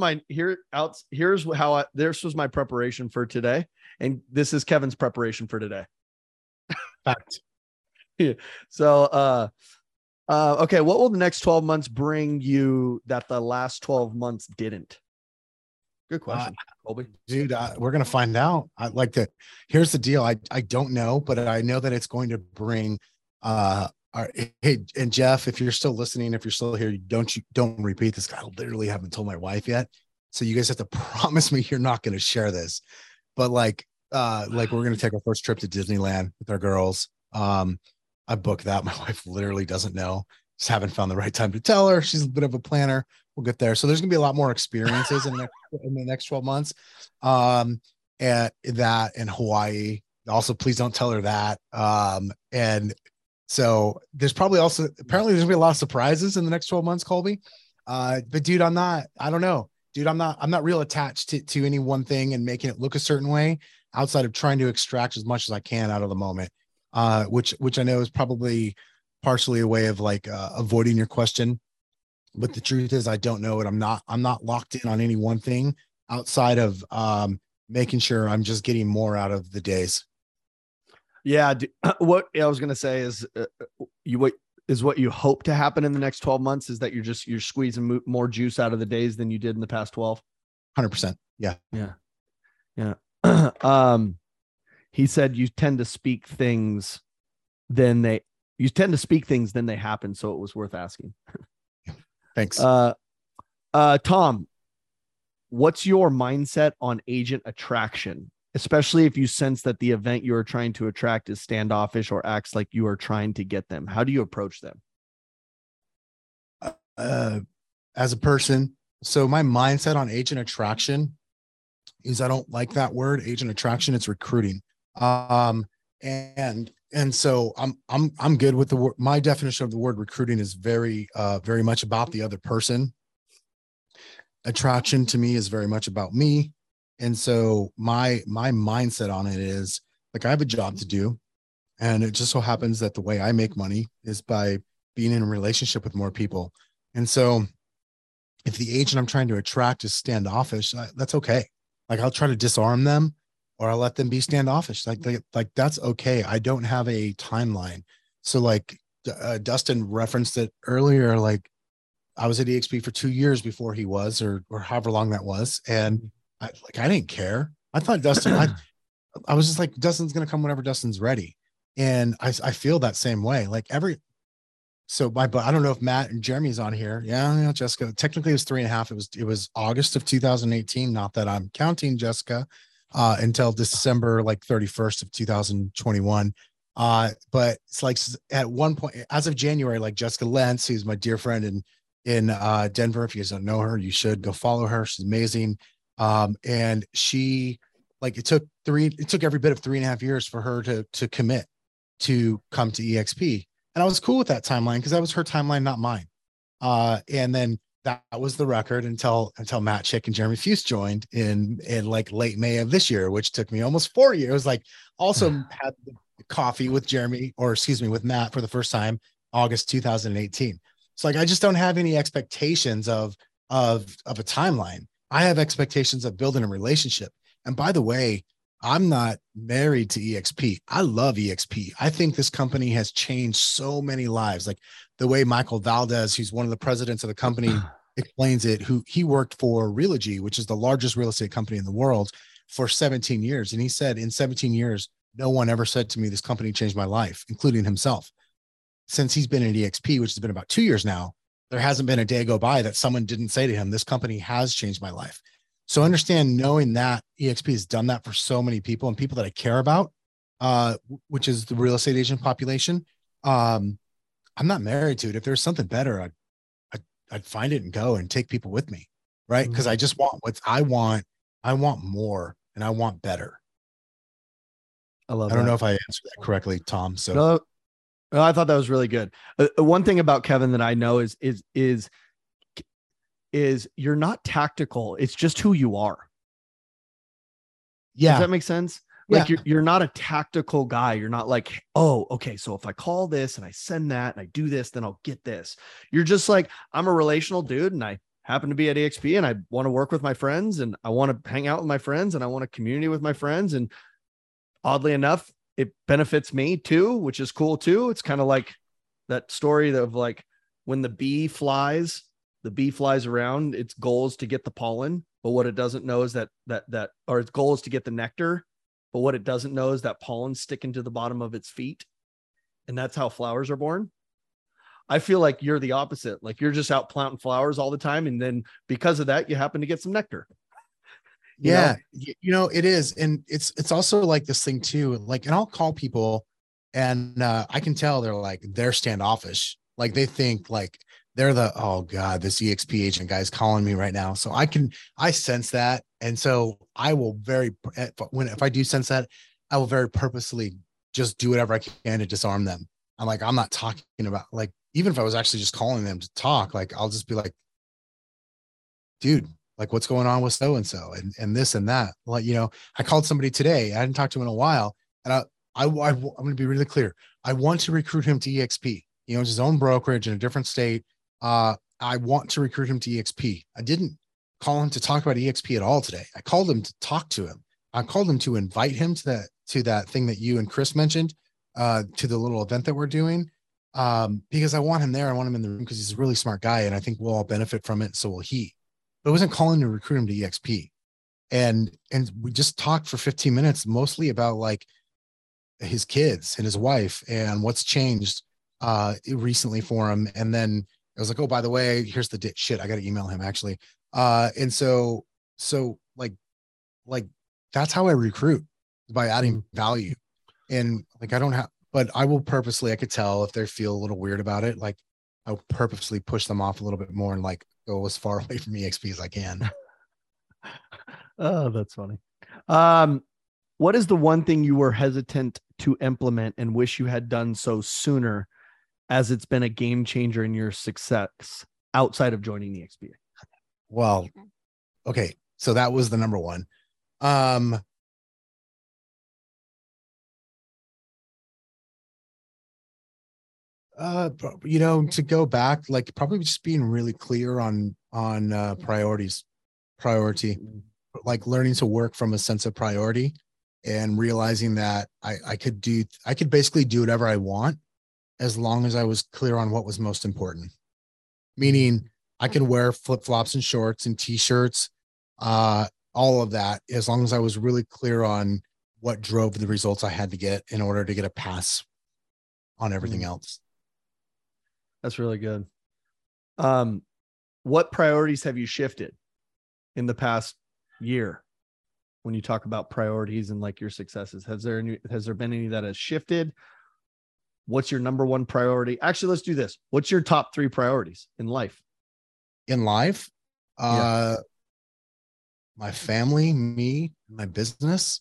was my preparation for today. And this is Kevin's preparation for today. Fact. Yeah. So, okay. What will the next 12 months bring you that the last 12 months didn't? Good question, Colby. Dude, we're going to find out. Here's the deal. I don't know, but I know that it's going to bring, hey, and Jeff, if you're still listening, if you're still here, don't repeat this. I literally haven't told my wife yet. So you guys have to promise me you're not going to share this, but like we're going to take our first trip to Disneyland with our girls. I booked that. My wife literally doesn't know. Just haven't found the right time to tell her. She's a bit of a planner. We'll get there. So there's going to be a lot more experiences in the next 12 months. And that in Hawaii. Also, please don't tell her that. And so there's apparently there's going to be a lot of surprises in the next 12 months, Colby. But dude, I don't know. Dude, I'm not real attached to any one thing and making it look a certain way outside of trying to extract as much as I can out of the moment. Which I know is probably partially a way of like avoiding your question, but the truth is I don't know it. I'm not locked in on any one thing outside of making sure I'm just getting more out of the days. Yeah. What I was going to say is is what you hope to happen in the next 12 months, is that you're squeezing more juice out of the days than you did in the past 12? 100%. Yeah. Yeah. He said you tend to speak things, then they happen. So it was worth asking. Thanks. Tom, what's your mindset on agent attraction, especially if you sense that the event you are trying to attract is standoffish or acts like you are trying to get them? How do you approach them? As a person, so my mindset on agent attraction is, I don't like that word, agent attraction. It's recruiting. And so I'm good with the word. My definition of the word recruiting is very much about the other person. Attraction to me is very much about me. And so my mindset on it is like, I have a job to do. And it just so happens that the way I make money is by being in a relationship with more people. And so if the agent I'm trying to attract is standoffish, that's okay. Like, I'll try to disarm them, or I'll let them be standoffish. Like that's okay. I don't have a timeline. So like Dustin referenced it earlier, like I was at EXP for 2 years before he was, or however long that was. And I didn't care. I thought Dustin, I was just like, Dustin's going to come whenever Dustin's ready. And I feel that same way. Like but I don't know if Matt and Jeremy's on here. Yeah, Jessica, technically it was 3.5. It was August of 2018. Not that I'm counting Jessica, until December, like 31st of 2021. But it's like at one point, as of January, like Jessica Lentz, who's my dear friend in Denver. If you guys don't know her, you should go follow her. She's amazing. And she, like, it took every bit of 3.5 years for her to commit to come to EXP. And I was cool with that timeline because that was her timeline, not mine. And then that was the record until Matt Chick and Jeremy Fuse joined in like late May of this year, which took me almost 4 years. Like, also had the coffee with with Matt for the first time, August 2018. So like, I just don't have any expectations of a timeline. I have expectations of building a relationship. And by the way, I'm not married to EXP. I love EXP. I think this company has changed so many lives. Like the way Michael Valdez, who's one of the presidents of the company, explains it, who he worked for Realogy, which is the largest real estate company in the world, for 17 years. And he said, in 17 years, no one ever said to me, this company changed my life, including himself. Since he's been at EXP, which has been about 2 years now, there hasn't been a day go by that someone didn't say to him, this company has changed my life. So understand, knowing that EXP has done that for so many people and people that I care about, which is the real estate agent population. I'm not married to it. If there's something better, I'd find it and go and take people with me. Right. Because I just want what I want. I want more and I want better. I don't know if I answered that correctly, Tom. So no, I thought that was really good. One thing about Kevin that I know is you're not tactical. It's just who you are. Yeah. Does that make sense? Like, you're not a tactical guy. You're not like, oh, okay, so if I call this and I send that and I do this, then I'll get this. You're just like, I'm a relational dude and I happen to be at EXP and I want to work with my friends and I want to hang out with my friends and I want a community with my friends. And oddly enough, it benefits me too, which is cool too. It's kind of like that story of like, when the bee flies around, its goal is to get the pollen, but what it doesn't know is that its goal is to get the nectar, but what it doesn't know is that pollen's sticking to the bottom of its feet. And that's how flowers are born. I feel like you're the opposite. Like, you're just out planting flowers all the time. And then because of that, you happen to get some nectar. You know, it is. And it's also like this thing too, like, and I'll call people and I can tell they're standoffish. Like, they think like they're oh God, this EXP agent guy's calling me right now. So I sense that. And so I will if I do sense that, I will very purposely just do whatever I can to disarm them. I'm not talking about, like, even if I was actually just calling them to talk, like, I'll just be like, dude, like, what's going on with so-and-so and this and that. Like, you know, I called somebody today. I hadn't talked to him in a while. And I'm going to be really clear. I want to recruit him to EXP. You know, it's his own brokerage in a different state. I want to recruit him to EXP. I didn't call him to talk about EXP at all today. I called him to talk to him. I called him to invite him to that thing that you and Chris mentioned, to the little event that we're doing. because I want him there. I want him in the room because he's a really smart guy, and I think we'll all benefit from it. So will he. But I wasn't calling to recruit him to EXP. And we just talked for 15 minutes, mostly about like his kids and his wife and what's changed recently for him. And then I was like, oh, by the way, here's the shit. I got to email him actually. And so like that's how I recruit, by adding value. And like, I don't have, but I will purposely, I could tell if they feel a little weird about it. Like I'll purposely push them off a little bit more and like go as far away from EXP as I can. Oh, that's funny. What is the one thing you were hesitant to implement and wish you had done so sooner, as it's been a game changer in your success outside of joining EXP? Well, okay. So that was the number one. You know, to go back, like probably just being really clear on priority, like learning to work from a sense of priority and realizing that I could basically do whatever I want as long as I was clear on what was most important. Meaning I can wear flip-flops and shorts and t-shirts, all of that, as long as I was really clear on what drove the results I had to get in order to get a pass on everything else. That's really good. What priorities have you shifted in the past year when you talk about priorities and like your successes? Has there been any that has shifted? What's your number one priority? Actually, let's do this. What's your top 3 priorities in life? In life, my family, me, my business.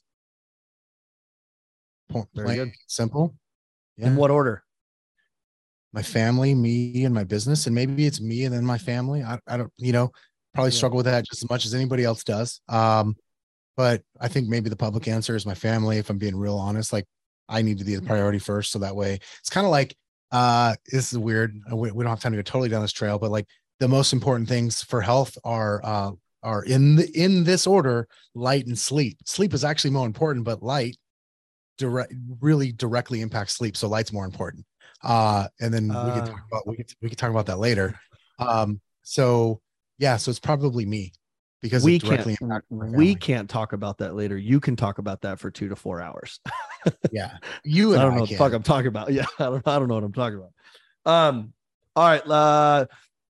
Very good. Simple. Yeah. In what order? My family, me, and my business. And maybe it's me and then my family. I don't, probably struggle with that just as much as anybody else does. But I think maybe the public answer is my family. If I'm being real honest, like I need to be the priority first. So that way it's kind of like, this is weird. We don't have time to go totally down this trail, but like the most important things for health are in this order: light and sleep. Sleep is actually more important, but light really directly impacts sleep. So light's more important. And then we could talk about that later. So it's probably me, because we can't talk about that later. You can talk about that for 2 to 4 hours. Yeah. You and I don't know what the fuck I'm talking about. Yeah. I don't know what I'm talking about. All right.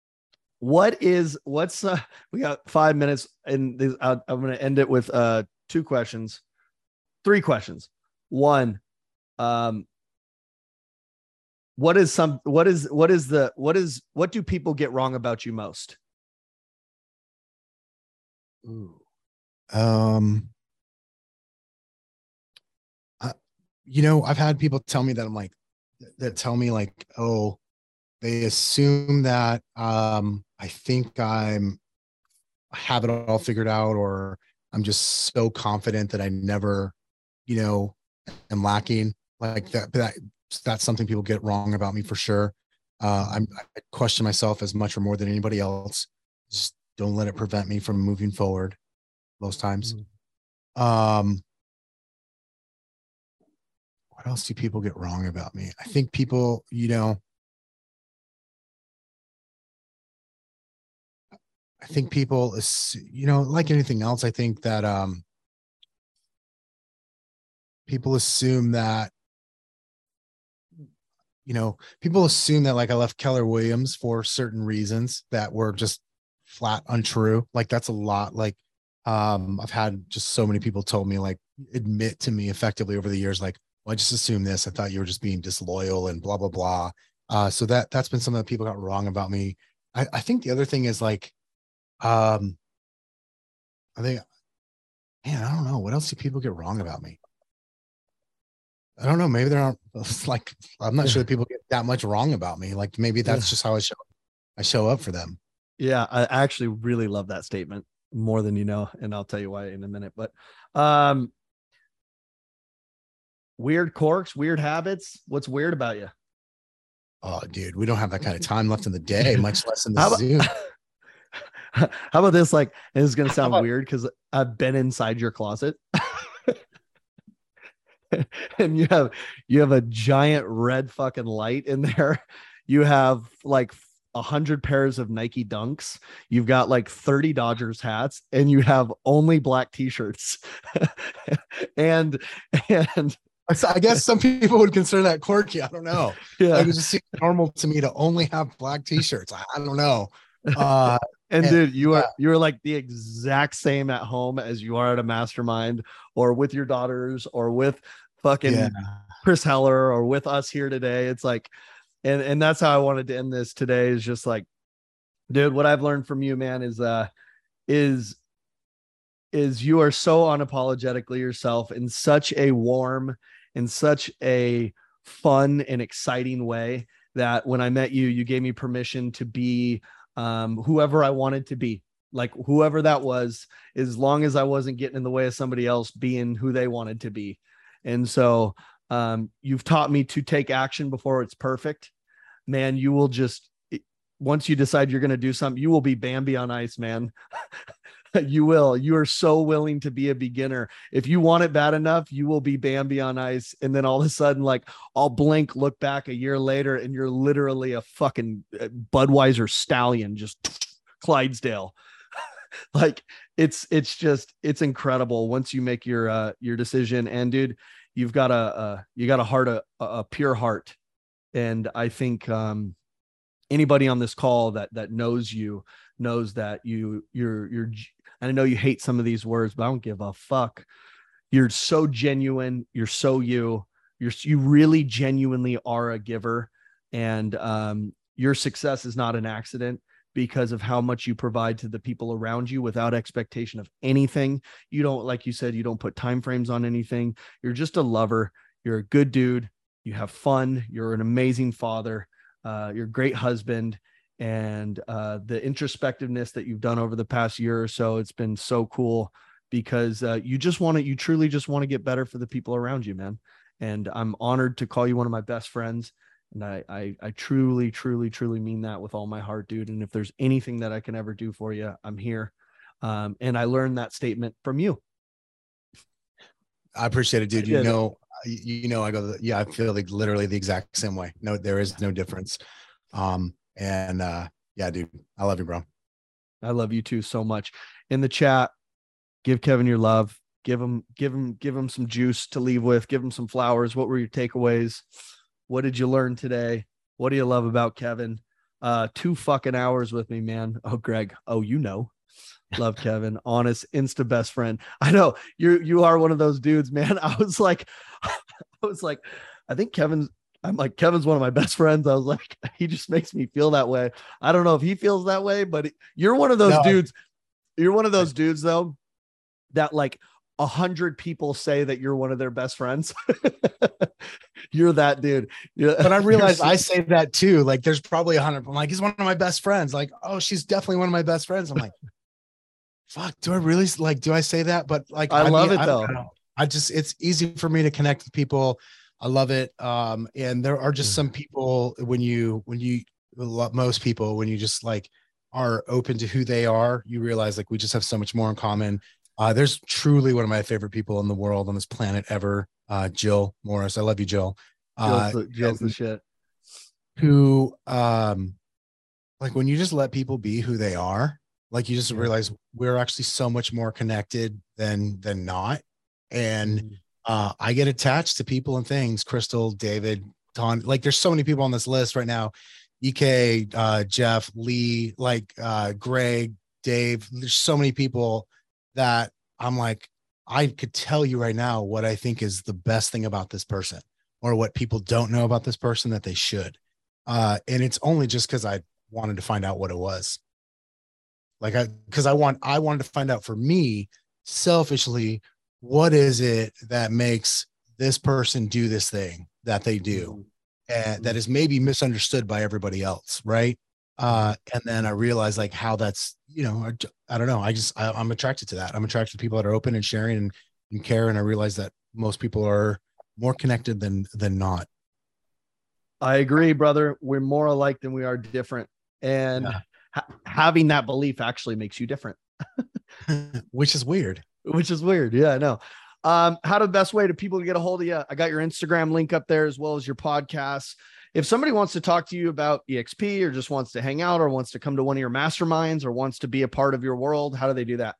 We got 5 minutes and I'm going to end it with 3 questions. One, what do people get wrong about you most? Ooh. I've had people tell me that oh, they assume that I think I have it all figured out, or I'm just so confident that I never, am lacking. Like that's something people get wrong about me for sure. I question myself as much or more than anybody else. Just don't let it prevent me from moving forward most times. What else do people get wrong about me? I think people, like anything else, I think that people assume that like I left Keller Williams for certain reasons that were just flat untrue. Like that's a lot. Like I've had just so many people told me, like, admit to me effectively over the years, like, well, I just assumed this. I thought you were just being disloyal and blah, blah, blah. So that's been something that people got wrong about me. I think the other thing is like, I think, man, I don't know. What else do people get wrong about me? I don't know. Maybe there aren't, like, I'm not sure that people get that much wrong about me. Like maybe that's just how I show up for them. Yeah. I actually really love that statement more than you know, and I'll tell you why in a minute, but weird quirks, weird habits. What's weird about you? Oh, dude, we don't have that kind of time left in the day, much less in the Zoom. How about this? Like, this is going to sound weird because I've been inside your closet. and you have a giant red fucking light in there. You have like 100 pairs of Nike Dunks. You've got like 30 Dodgers hats, and you have only black t-shirts. and and I guess some people would consider that quirky. I don't know. yeah. Like, it just seems normal to me to only have black t-shirts. I don't know. And dude, yeah. you're like the exact same at home as you are at a mastermind, or with your daughters, or with fucking Chris Heller, or with us here today. It's like, and that's how I wanted to end this today, is just like, dude, what I've learned from you, man, is you are so unapologetically yourself in such a warm, in such a fun and exciting way, that when I met you, you gave me permission to be whoever I wanted to be, like whoever that was, as long as I wasn't getting in the way of somebody else being who they wanted to be. And so you've taught me to take action before it's perfect, man. You will just, once you decide you're going to do something, you will be Bambi on ice, man. You will. You are so willing to be a beginner. If you want it bad enough, you will be Bambi on ice. And then all of a sudden, like, I'll blink, look back a year later, and you're literally a fucking Budweiser stallion, just Clydesdale. Like, it's incredible once you make your decision. And dude, you've got a heart, a pure heart. And I think anybody on this call that knows you knows that you're and I know you hate some of these words, but I don't give a fuck. You're so genuine. You're so you really genuinely are a giver. And your success is not an accident, because of how much you provide to the people around you without expectation of anything. You don't, like you said, you don't put time frames on anything. You're just a lover. You're a good dude. You have fun. You're an amazing father. You're a great husband. And the introspectiveness that you've done over the past year or so, it's been so cool, because you truly just want to get better for the people around you, man. And I'm honored to call you one of my best friends. And I truly, truly, truly mean that with all my heart, dude. And if there's anything that I can ever do for you, I'm here. And I learned that statement from you. I appreciate it, dude. I I feel like literally the exact same way. No, there is no difference. Yeah, dude, I love you, bro. I love you too so much. In the chat, give Kevin your love. Give him some juice to leave with. Give him some flowers. What were your takeaways? What did you learn today? What do you love about Kevin? 2 fucking hours with me, man. Oh, Greg. Oh, love Kevin. Honest, insta best friend. I know you are one of those dudes, man. I was like, I think Kevin's one of my best friends. I was like, he just makes me feel that way. I don't know if he feels that way, but you're one of those dudes. You're one of those dudes, though, that like 100 people say that you're one of their best friends. You're that dude. But I realize I say that too. Like, there's probably 100. I'm like, he's one of my best friends. Like, oh, she's definitely one of my best friends. I'm like, fuck, do I really, like, do I say that? But like, I love it though. It's easy for me to connect with people. I love it. And there are just some people most people, when you just like are open to who they are, you realize like we just have so much more in common. There's truly one of my favorite people in the world on this planet ever. Jill Morris. I love you, Jill. Jill's the shit. Who, like, when you just let people be who they are, like, you just realize we're actually so much more connected than not. And I get attached to people and things. Crystal, David, Ton, like, there's so many people on this list right now. EK, Jeff, Lee, like, Greg, Dave. There's so many people that I'm like, I could tell you right now what I think is the best thing about this person, or what people don't know about this person that they should. And it's only just because I wanted to find out what it was. Like, I wanted to find out for me selfishly, what is it that makes this person do this thing that they do, and that is maybe misunderstood by everybody else, right? And then I realized like how that's, I don't know. I'm attracted to that. I'm attracted to people that are open and sharing and care. And I realize that most people are more connected than not. I agree, brother. We're more alike than we are different. And having that belief actually makes you different. Which is weird. Yeah, I know. How the best way to people to get a hold of you? I got your Instagram link up there as well as your podcast. If somebody wants to talk to you about EXP or just wants to hang out or wants to come to one of your masterminds or wants to be a part of your world, how do they do that?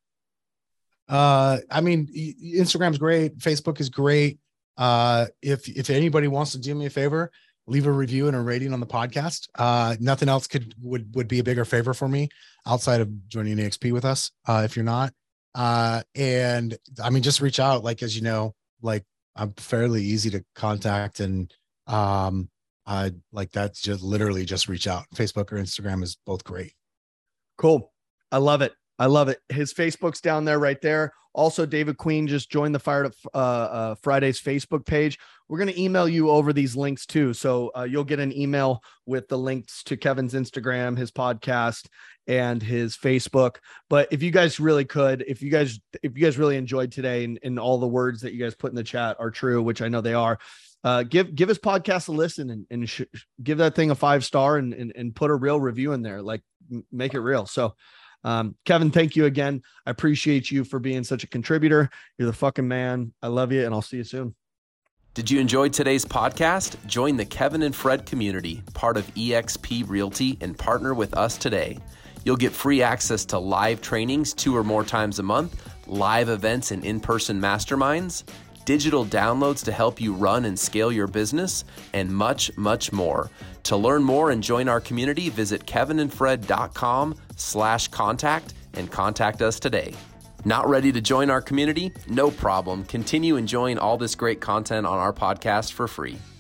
I mean, Instagram's great. Facebook is great. If anybody wants to do me a favor, leave a review and a rating on the podcast. Nothing else would be a bigger favor for me outside of joining EXP with us. If you're not, and I mean, just reach out. Like, as you know, like I'm fairly easy to contact, and I like that's just literally just reach out. Facebook or Instagram is both great. Cool. I love it. I love it. His Facebook's down there right there. Also, David Queen just joined the Fired Up Fridays Facebook page. We're going to email you over these links too. So you'll get an email with the links to Kevin's Instagram, his podcast, and his Facebook. But if you guys really could, if you guys really enjoyed today and all the words that you guys put in the chat are true, which I know they are, give his podcast a listen and give that thing a 5-star and put a real review in there. Like, make it real. So Kevin, thank you again. I appreciate you for being such a contributor. You're the fucking man. I love you, and I'll see you soon. Did you enjoy today's podcast? Join the Kevin and Fred community, part of eXp Realty, and partner with us today. You'll get free access to live trainings 2 or more times a month, live events and in-person masterminds, digital downloads to help you run and scale your business, and much, much more. To learn more and join our community, visit kevinandfred.com/contact and contact us today. Not ready to join our community? No problem. Continue enjoying all this great content on our podcast for free.